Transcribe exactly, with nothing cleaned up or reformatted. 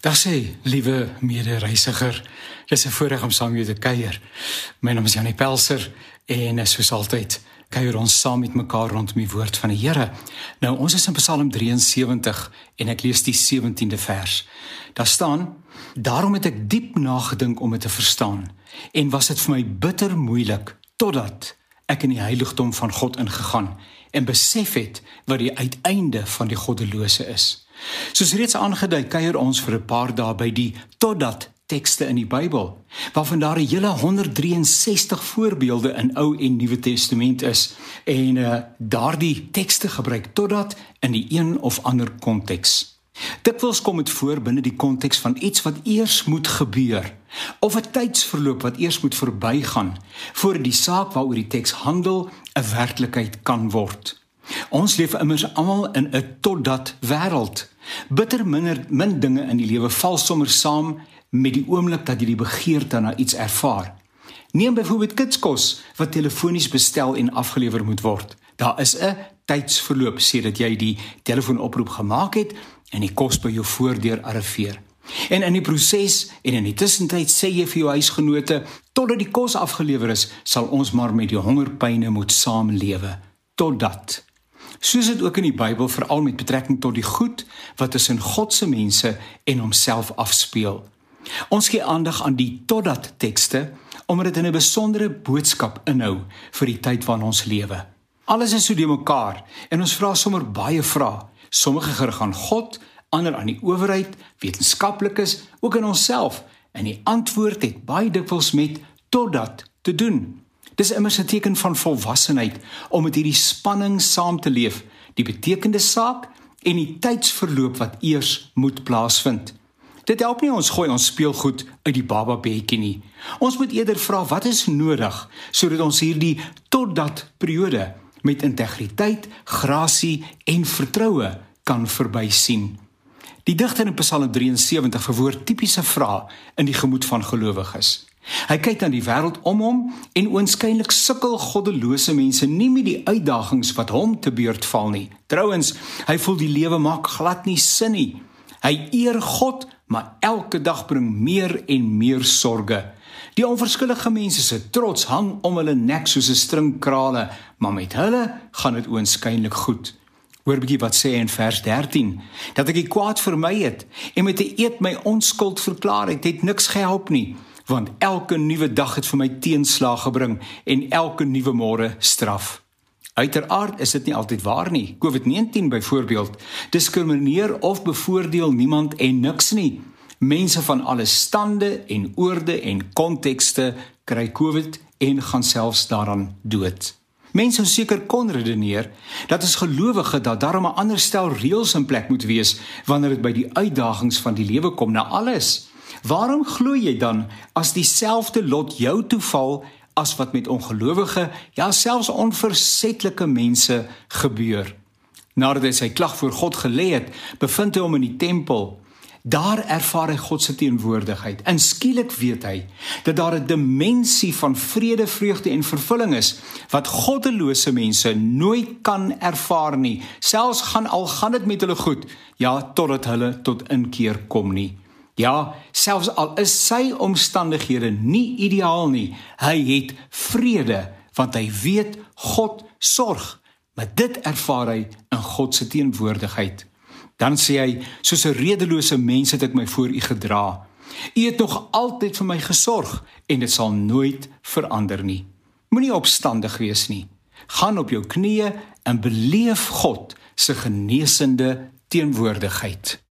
Dag sê, liewe mede-reisiger, dis 'n voorreg om saam met jou te kuier. My naam is Janie Pelser en soos altyd kuier ons saam met mekaar rondom die woord van die Here. Nou, ons is in Psalm drie en sewentig en ek lees die sewentiende vers. Daar staan: Daarom het ek diep nagedink om dit te verstaan en was dit vir my bitter moeilik totdat ek in die heiligdom van God ingegaan en besef het wat die uiteinde van die goddelose is. Soos reeds aangedui, kuier ons vir 'n paar dae by die totdat tekste in die Bybel, waarvan daar 'n hele honderd drie en sestig voorbeelde in Ou en Nuwe Testament is, en uh, daardie tekste gebruik totdat in die een of ander konteks. Dikwels kom dit voor binne die konteks van iets wat eers moet gebeur, of 'n tydsverloop wat eers moet verbygaan, voor die saak waaroor die teks handel 'n werklikheid kan word. Ons leef immers almal in 'n totdat wêreld. Bitter minder min dinge in die lewe val sommer saam met die oomblik dat jy die begeerte na iets ervaar. Neem byvoorbeeld kitskos wat telefonies bestel en afgelewer moet word. Daar is 'n tydsverloop sedert jy die telefoonoproep gemaak het en die kos by jou voordeur arriveer. En in die proses en in die tussentyd sê jy vir jou huisgenote, totdat die kos afgelewer is, sal ons maar met die hongerpyne moet saamlewe. Totdat. Soos dit ook in die Bybel veral met betrekking tot die goed wat tussen God se mense en homself afspeel. Ons gee aandag aan die totdat tekste omdat dit 'n besondere boodskap inhou vir die tyd waarin ons lewe. Alles is so de mekaar en ons vra sommer baie vrae, sommige gerig aan God, ander aan die owerheid, wetenskaplikes, ook aan onsself, en die antwoord het baie dikwels met totdat te doen. Dis immers 'n teken van volwassenheid om met hierdie spanning saam te leef, die betekende saak en die tydsverloop wat eers moet plaasvind. Dit help nie ons gooi ons speelgoed uit die bababedjie nie. Ons moet eerder vra wat is nodig sodat ons hierdie totdat periode met integriteit, grasie en vertroue kan verbysien. Die digter in Psalm drie en sewentig verwoord tipiese vrae in die gemoed van gelowiges. Hy kyk na die wêreld om hom en oënskynlik sukkel goddelose mense nie met die uitdagings wat hom te beurt val nie. Trouwens, hy voel die lewe maak glad nie sin nie. Hy eer God, maar elke dag bring meer en meer sorge. Die onverskillige mense se trots hang om hulle nek soos 'n string krale, maar met hulle gaan dit oënskynlik goed. Hoor bietjie wat sê hy in vers dertien, dat ek die kwaad vermy het en met 'n eed my onskuld verklaar het, het niks gehelp nie. Want elke nuwe dag het vir my teenslag gebring en elke nuwe môre straf. Uiteraard is dit nie altyd waar nie. COVID negentien byvoorbeeld diskrimineer of bevoordeel niemand en niks nie. Mense van alle stande en oorde en kontekste kry COVID en gaan selfs daaraan dood. Mense sou seker kon redeneer dat as gelowige dat daarom 'n ander stel reëls in plek moet wees wanneer dit by die uitdagings van die lewe kom na alles. Waarom glo jy dan as dieselfde lot jou toeval as wat met ongelowige, ja selfs onversetlike mense gebeur? Nadat hy sy klag voor God gelê het, bevind hy hom in die tempel. Daar ervaar hy God se teenwoordigheid. En skielik weet hy dat daar 'n dimensie van vrede, vreugde en vervulling is wat goddelose mense nooit kan ervaar nie. Selfs gaan al gaan dit met hulle goed, ja totdat hulle tot inkeer kom nie. Ja, selfs al is sy omstandighede nie ideaal nie, hy het vrede, want hy weet God sorg, maar dit ervaar hy in God se teenwoordigheid. Dan sê hy, soos 'n redelose mens het ek my voor u gedra. U het nog altyd vir my gesorg, en dit sal nooit verander nie. Moenie opstandig wees nie. Gaan op jou knieë en beleef God se genesende teenwoordigheid.